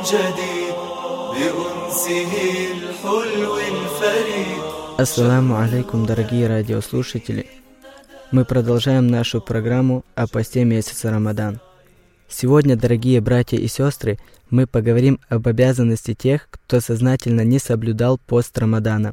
جديد بأنسه الحلو الفريد. Ассаламу алейкум, дорогие радиослушатели. Мы продолжаем нашу программу о посте месяца Рамадан. Сегодня, дорогие братья и сестры, мы поговорим об обязанности тех, кто сознательно не соблюдал пост Рамадана.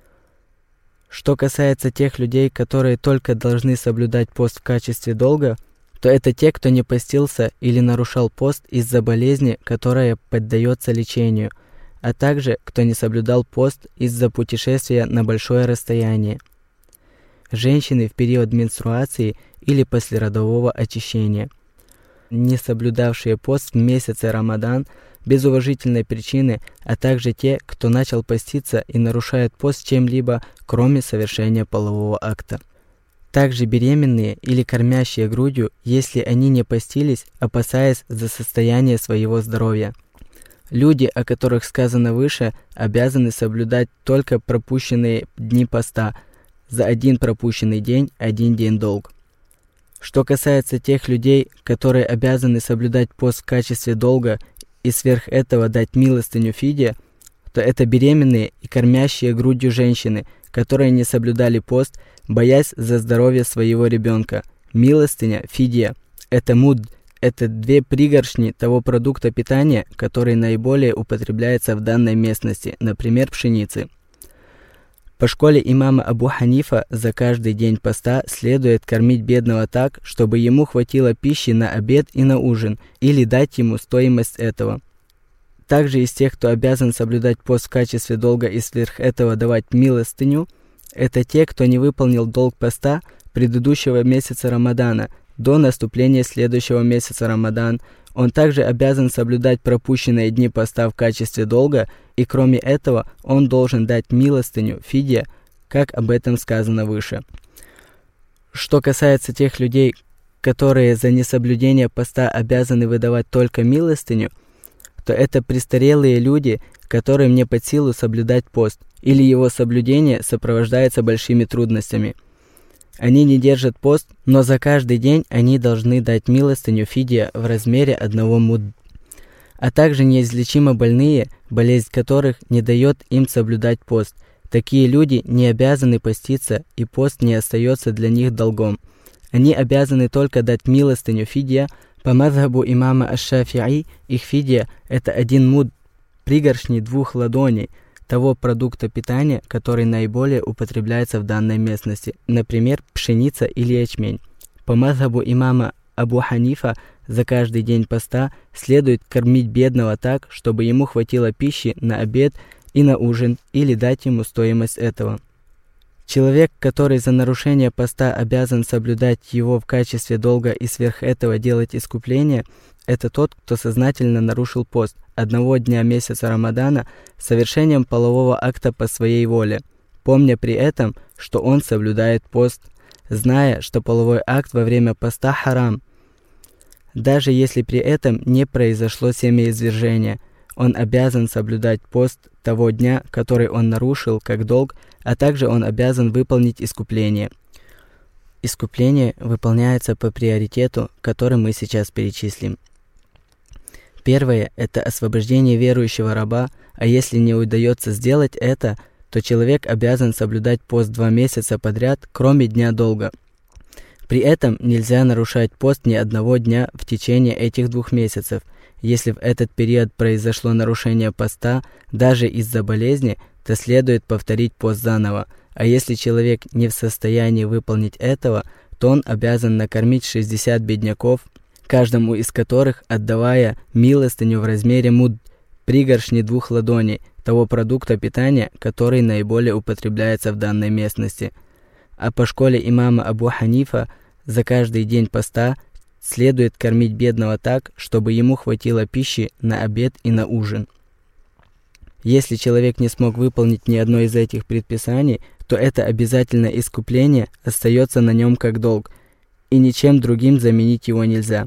Что касается тех людей, которые только должны соблюдать пост в качестве долга, то это те, кто не постился или нарушал пост из-за болезни, которая поддается лечению, а также кто не соблюдал пост из-за путешествия на большое расстояние. Женщины в период менструации или послеродового очищения, не соблюдавшие пост в месяце Рамадан без уважительной причины, а также те, кто начал поститься и нарушает пост чем-либо, кроме совершения полового акта. Также беременные или кормящие грудью, если они не постились, опасаясь за состояние своего здоровья. Люди, о которых сказано выше, обязаны соблюдать только пропущенные дни поста. За один пропущенный день – один день долг. Что касается тех людей, которые обязаны соблюдать пост в качестве долга и сверх этого дать милостыню фидия, то это беременные и кормящие грудью женщины, которые не соблюдали пост, боясь за здоровье своего ребенка. Милостыня, фидия – это муд, это 2 пригоршни того продукта питания, который наиболее употребляется в данной местности, например, пшеницы. По школе имама Абу Ханифа за каждый день поста следует кормить бедного так, чтобы ему хватило пищи на обед и на ужин, или дать ему стоимость этого. Также из тех, кто обязан соблюдать пост в качестве долга и сверх этого давать милостыню, это те, кто не выполнил долг поста предыдущего месяца Рамадана до наступления следующего месяца Рамадан. Он также обязан соблюдать пропущенные дни поста в качестве долга, и кроме этого он должен дать милостыню, фидия, как об этом сказано выше. Что касается тех людей, которые за несоблюдение поста обязаны выдавать только милостыню, то это престарелые люди, которым не под силу соблюдать пост, или его соблюдение сопровождается большими трудностями. Они не держат пост, но за каждый день они должны дать милостыню фидия в размере 1 муд. А также неизлечимо больные, болезнь которых не дает им соблюдать пост. Такие люди не обязаны поститься, и пост не остается для них долгом. Они обязаны только дать милостыню фидия. По мазхабу имама аш-Шафи'и их фидия – это 1 муд, пригоршни 2 ладоней, того продукта питания, который наиболее употребляется в данной местности, например, пшеница или ячмень. По мазхабу имама Абу Ханифа за каждый день поста следует кормить бедного так, чтобы ему хватило пищи на обед и на ужин, или дать ему стоимость этого. Человек, который за нарушение поста обязан соблюдать его в качестве долга и сверх этого делать искупление, это тот, кто сознательно нарушил пост 1 дня месяца Рамадана совершением полового акта по своей воле, помня при этом, что он соблюдает пост, зная, что половой акт во время поста харам. Даже если при этом не произошло семяизвержение, он обязан соблюдать пост того дня, который он нарушил, как долг, а также он обязан выполнить искупление. Искупление выполняется по приоритету, который мы сейчас перечислим. Первое – это освобождение верующего раба, а если не удается сделать это, то человек обязан соблюдать пост 2 месяца подряд, кроме дня долга. При этом нельзя нарушать пост ни 1 дня в течение этих 2 месяцев. Если в этот период произошло нарушение поста, даже из-за болезни, то следует повторить пост заново. А если человек не в состоянии выполнить этого, то он обязан накормить 60 бедняков, каждому из которых отдавая милостыню в размере муд, пригоршни 2 ладоней, того продукта питания, который наиболее употребляется в данной местности. А по школе имама Абу Ханифа за каждый день поста следует кормить бедного так, чтобы ему хватило пищи на обед и на ужин. Если человек не смог выполнить ни одно из этих предписаний, то это обязательное искупление остается на нем как долг, и ничем другим заменить его нельзя.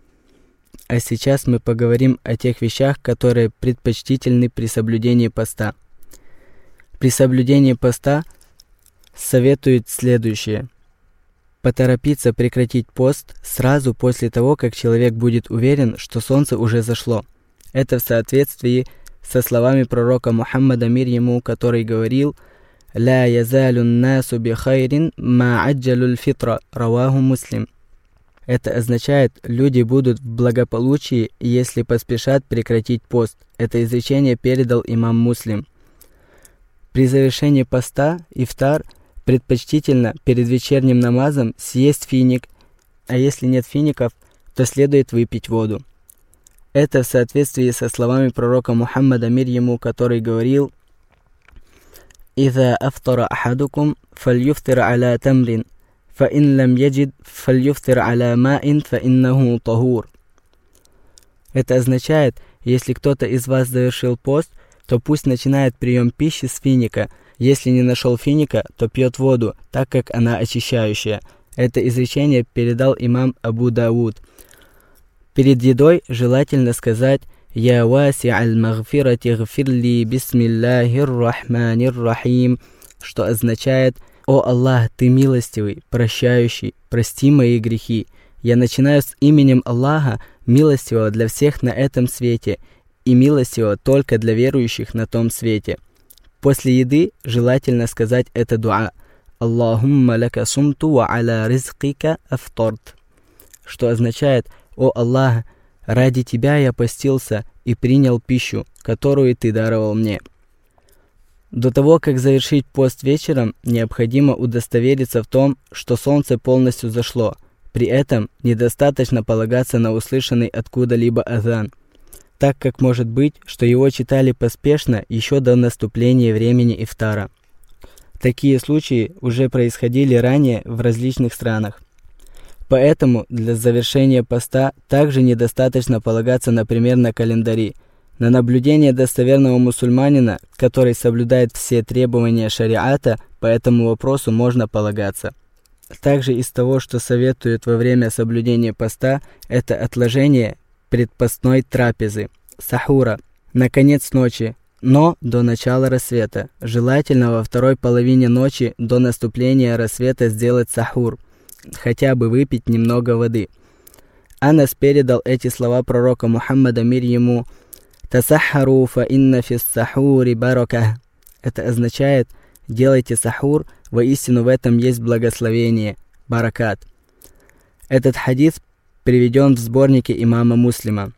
А сейчас мы поговорим о тех вещах, которые предпочтительны при соблюдении поста. При соблюдении поста советует следующее. Поторопиться прекратить пост сразу после того, как человек будет уверен, что солнце уже зашло. Это в соответствии со словами пророка Мухаммада, мир ему, который говорил: «Ля язалю насу би хайрин ма аджалю фитра», раваху Муслим. Это означает, люди будут в благополучии, если поспешат прекратить пост. Это изречение передал имам Муслим. При завершении поста, ифтар, предпочтительно перед вечерним намазом съесть финик, а если нет фиников, то следует выпить воду. Это в соответствии со словами пророка Мухаммада, мир ему, который говорил: «Иза афтара ахадукум фальюфтир аля тамрин, фаин лам яджид фальюфтир аля маин фаиннаху тахур». Это означает, если кто-то из вас завершил пост, то пусть начинает прием пищи с финика. Если не нашел финика, то пьет воду, так как она очищающая. Это изречение передал имам Абу Дауд. Перед едой желательно сказать: «Я васи аль-магфирати гфирли бисмиллахир рахманир рахим», что означает: «О Аллах, Ты милостивый, прощающий, прости мои грехи. Я начинаю с именем Аллаха, милостивого для всех на этом свете, и милостивого только для верующих на том свете». После еды желательно сказать это дуа: «Аллахумма лака сумту ва аля ризкика афтарт», что означает: «О Аллах, ради Тебя я постился и принял пищу, которую Ты даровал мне». До того, как завершить пост вечером, необходимо удостовериться в том, что солнце полностью зашло. При этом недостаточно полагаться на услышанный откуда-либо азан, так как может быть, что его читали поспешно еще до наступления времени ифтара. Такие случаи уже происходили ранее в различных странах. Поэтому для завершения поста также недостаточно полагаться, например, на календари. На наблюдение достоверного мусульманина, который соблюдает все требования шариата, по этому вопросу можно полагаться. Также из того, что советуют во время соблюдения поста, это отложение предпостной трапезы, сахура, на конец ночи, но до начала рассвета. Желательно во второй половине ночи до наступления рассвета сделать сахур, хотя бы выпить немного воды. Анас передал эти слова пророка Мухаммада, мир ему: «Тасахару фа инна фис сахури барака». Это означает: делайте сахур, воистину в этом есть благословение, баракат. Этот хадис приведен в сборнике имама Муслима.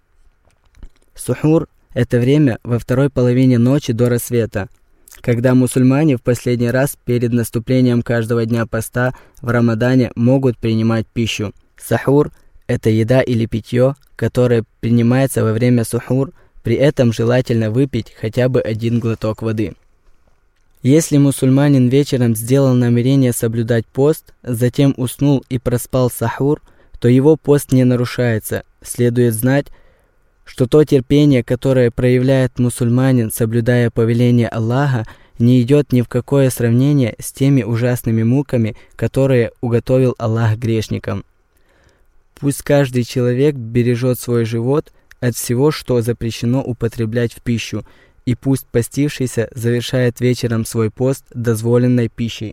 Сухур – это время во второй половине ночи до рассвета, когда мусульмане в последний раз перед наступлением каждого дня поста в Рамадане могут принимать пищу. Сахур – это еда или питье, которое принимается во время сухур, при этом желательно выпить хотя бы один глоток воды. Если мусульманин вечером сделал намерение соблюдать пост, затем уснул и проспал сахур, то его пост не нарушается. Следует знать, что то терпение, которое проявляет мусульманин, соблюдая повеление Аллаха, не идет ни в какое сравнение с теми ужасными муками, которые уготовил Аллах грешникам. Пусть каждый человек бережет свой живот от всего, что запрещено употреблять в пищу, и пусть постившийся завершает вечером свой пост дозволенной пищей.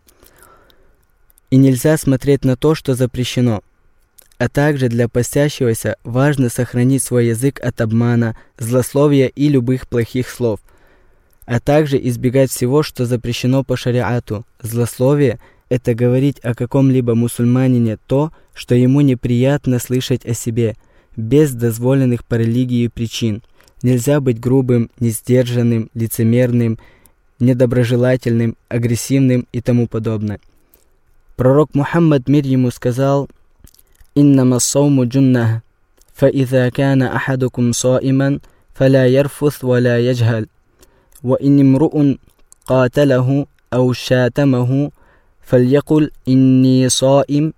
И нельзя смотреть на то, что запрещено. А также для постящегося важно сохранить свой язык от обмана, злословия и любых плохих слов, а также избегать всего, что запрещено по шариату. Злословие – это говорить о каком-либо мусульманине то, что ему неприятно слышать о себе, без дозволенных по религии причин. Нельзя быть грубым, несдержанным, лицемерным, недоброжелательным, агрессивным и тому подобное. Пророк Мухаммад, мир ему, сказал: «Иннама сауму джуннах, фа иза кана ахадукум саиман, фаля ярфус валя яджхаль, ва иннимруун каталаху ау шатамаху, фальякуль инни саим,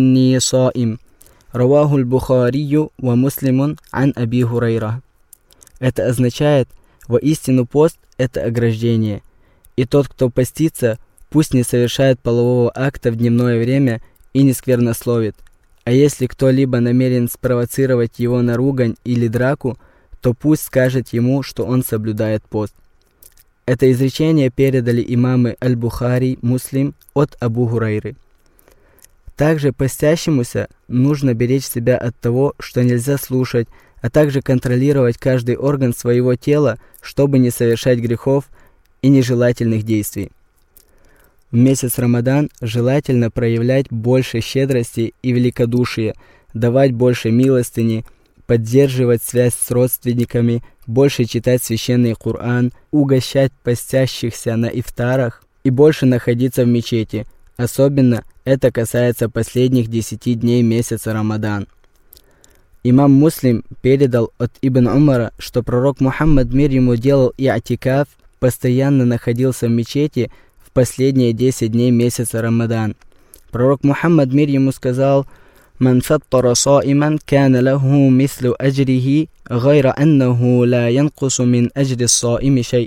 раваху аль-Бухарию ва Муслимун ан Аби Хурайра». Это означает: воистину пост – это ограждение, и тот, кто постится, пусть не совершает полового акта в дневное время и не сквернословит. А если кто-либо намерен спровоцировать его на ругань или драку, то пусть скажет ему, что он соблюдает пост. Это изречение передали имамы Аль-Бухари, Муслим от Абу Хурайры. Также постящемуся нужно беречь себя от того, что нельзя слушать, а также контролировать каждый орган своего тела, чтобы не совершать грехов и нежелательных действий. В месяц Рамадан желательно проявлять больше щедрости и великодушия, давать больше милостыни, поддерживать связь с родственниками, больше читать священный Коран, угощать постящихся на ифтарах и больше находиться в мечети. Особенно это касается последних 10 дней месяца Рамадан. Имам Муслим передал от Ибн Умара, что пророк Мухаммад, мир ему, делал иатикаф, постоянно находился в мечети в последние 10 дней месяца Рамадан. Пророк Мухаммад, мир ему, сказал: «Ман фаттара саиман кана лаху мислу аджрихи, гайра аннаху ла янкусу мин аджри саими шай».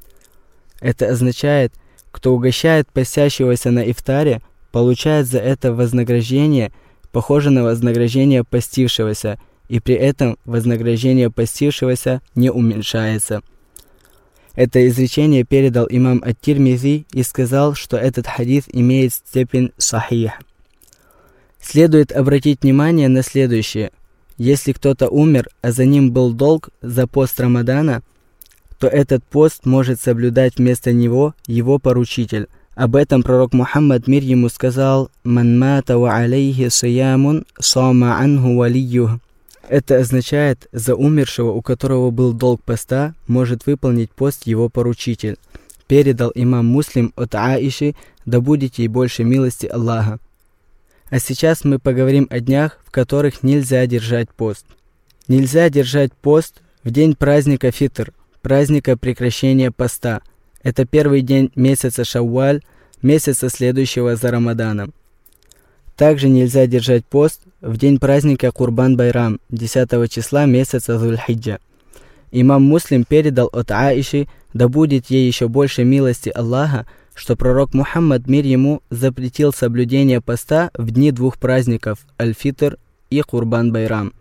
Это означает, кто угощает постящегося на ифтаре, получает за это вознаграждение, похоже на вознаграждение постившегося, и при этом вознаграждение постившегося не уменьшается. Это изречение передал имам ат-Тирмизи и сказал, что этот хадис имеет степень сахих. Следует обратить внимание на следующее. Если кто-то умер, а за ним был долг за пост Рамадана, то этот пост может соблюдать вместо него его поручитель. Об этом пророк Мухаммад, мир ему, сказал: «Ман мата ва алейхи сиямун сама анху валиюх». Это означает, за умершего, у которого был долг поста, может выполнить пост его поручитель. Передал имам Муслим от Аиши, да будет ей больше милости Аллаха. А сейчас мы поговорим о днях, в которых нельзя держать пост. Нельзя держать пост в день праздника Фитр, праздника прекращения поста. Это первый день месяца Шавваль, месяца следующего за Рамаданом. Также нельзя держать пост в день праздника Курбан-Байрам, 10 числа месяца Зуль-Хиджа. Имам Муслим передал от Аиши, да будет ей еще больше милости Аллаха, что пророк Мухаммад, мир ему, запретил соблюдение поста в дни двух праздников Аль-Фитр и Курбан-Байрам.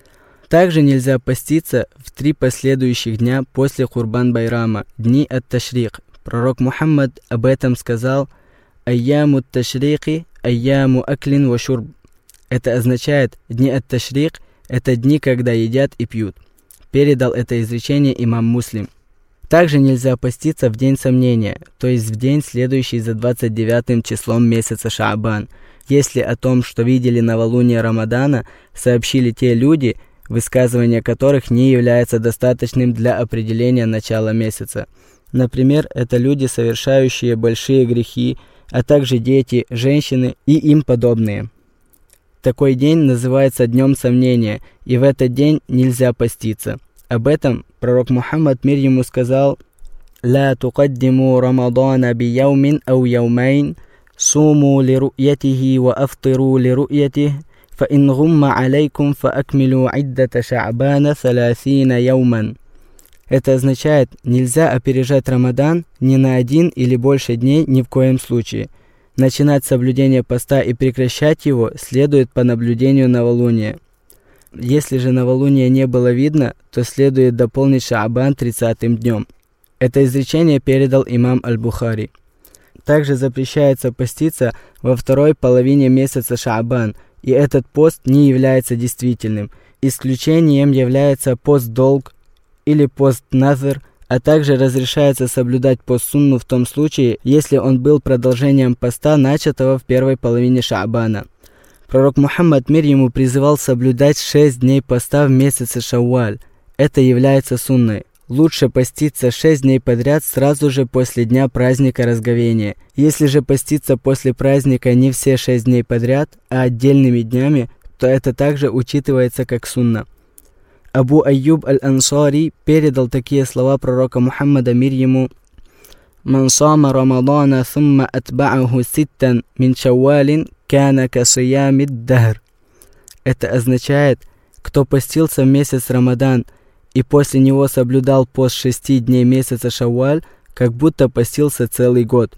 Также нельзя поститься в 3 последующих дня после Курбан-Байрама, дни ат-Ташрик. Пророк Мухаммад об этом сказал: «Айяму ат-Ташрики, айяму аклин ва шурб». Это означает, дни ат-Ташрик – это дни, когда едят и пьют. Передал это изречение имам Муслим. Также нельзя поститься в день сомнения, то есть в день, следующий за 29 числом месяца Шаабан, если о том, что видели новолуние Рамадана, сообщили те люди, высказывание которых не является достаточным для определения начала месяца. Например, это люди, совершающие большие грехи, а также дети, женщины и им подобные. Такой день называется днем сомнения, и в этот день нельзя поститься. Об этом пророк Мухаммад, мир ему, сказал: «Ла тукаддиму Рамадана би яумин ау яумайн, суму ли ру'ятихи ва афтиру ли ру'ятих, фа ин гумма алейкум фа акмилу иддата ша'бана 30 яуман». Это означает, нельзя опережать Рамадан ни на 1 или больше дней ни в коем случае. Начинать соблюдение поста и прекращать его следует по наблюдению новолуния. Если же новолуния не было видно, то следует дополнить Шаабан 30-м днем. Это изречение передал имам Аль-Бухари. Также запрещается поститься во второй половине месяца Шаабан, и этот пост не является действительным. Исключением является пост-долг или пост-назр, а также разрешается соблюдать пост-сунну в том случае, если он был продолжением поста, начатого в первой половине Шаабана. Пророк Мухаммад, мир ему, призывал соблюдать 6 дней поста в месяце Шавваль. Это является сунной. Лучше поститься 6 дней подряд сразу же после дня праздника Разговения. Если же поститься после праздника не все 6 дней подряд, а отдельными днями, то это также учитывается как сунна. Абу Айюб аль-Ансари передал такие слова пророка Мухаммада, мир ему: «Ман сама Рамадана сумма атба'аху ситтан мин шаввалин кана касиямид дахр». Это означает, кто постился в месяц Рамадан и после него соблюдал пост 6 дней месяца Шавваль, как будто постился целый год.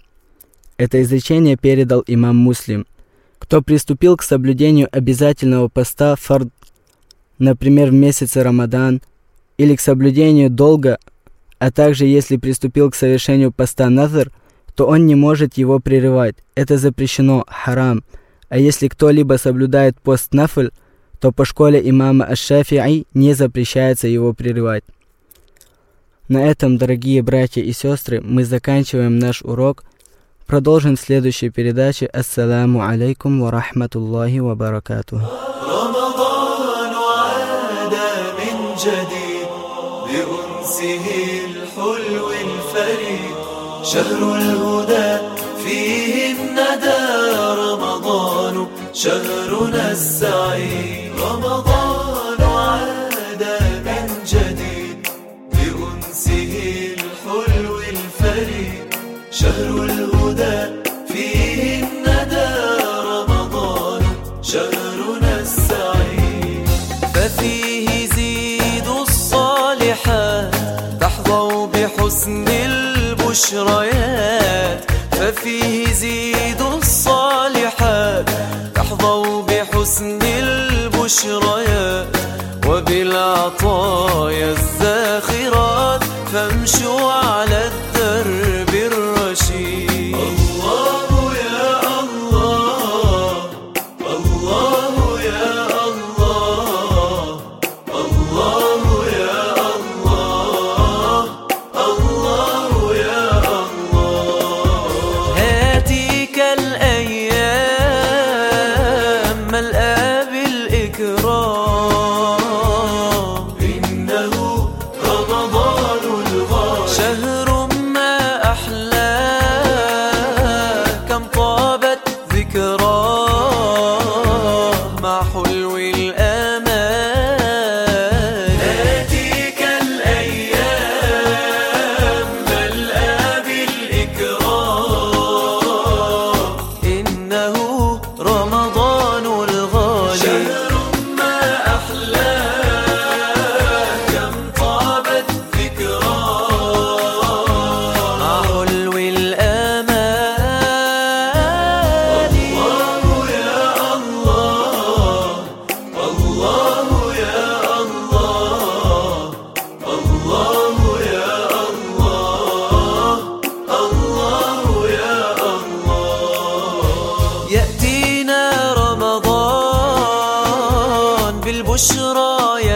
Это изречение передал имам Муслим. Кто приступил к соблюдению обязательного поста фард, например, в месяце Рамадан, или к соблюдению долга, а также если приступил к совершению поста назр, то он не может его прерывать. Это запрещено, харам. А если кто-либо соблюдает пост нафль, то по школе имама аш-Шафи'и не запрещается его прерывать. На этом, дорогие братья и сестры, мы заканчиваем наш урок. Продолжим в следующей передаче. Ассаламу алейкум ва рахматуллахи ва баракатуху. رمضان عاد من جديد بأنسه الحلو الفريد شهر الهدى فيه الندى رمضان شهرنا السعيد رمضان عاد من جديد بأنسه الحلو الفريد شهر الهدى فيه الندى رمضان شهرنا السعيد ففيه زيد الصالحات تحظوا بحسن البشريات ففيه زيد الصالحات تحظوا بحسن البشريات وبالعطايا الزاخرات فامشوا على الدرب الرشيد الله يا الله الله يا الله الله يا الله الله يا الله هاتيك الأيام ملأى بالإكرام إنه رمضان الغالي شهر ما أحلاه كم طابت ذكراه مع حلو الآمال هاتيك الأيام ملأى بالإكرام إنه رمضان الغالي شهر ما أحلاه كم طابت ذكراه مع حلو الآمال الله يا الله الله يا الله الله يا الله الله يا الله يأتينا رمضان بالبشرى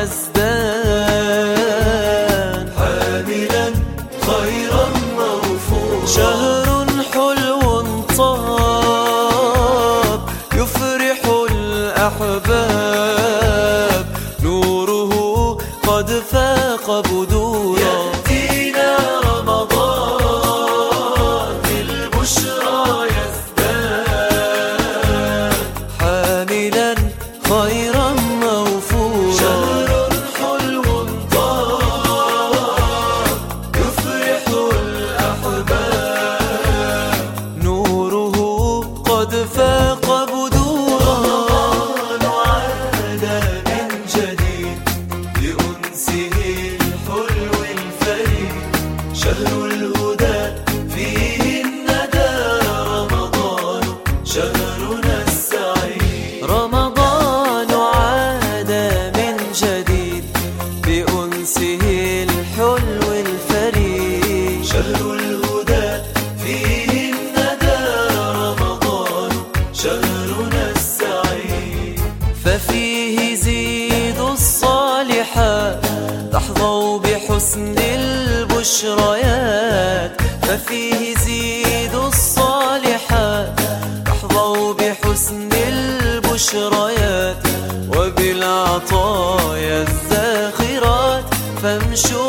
يزدان حاملا خيرا موفورا شهر حلو طاب يفرح الأحباب نوره قد فاق بدورا يأتينا رمضان بالبشرى يزدان حاملا خيرا موفورا شهر حلو طاب يفرح الأحباب نوره قد فاق بدورا رمضان عاد من جديد بأنسه الحلو الفريد شهر الهدى فيه الندى رمضان شهرنا السعيد رمضان عاد من جديد بأنسه الحلو الفريد شهر الهدى فيه الندى رمضان شهرنا السعيد ففيه زيد الصالحات تحظوا بحسن البشريات ففيه زيد الصالحات تحظوا بحسن البشريات وبالعطايا الزاخرات فامشوا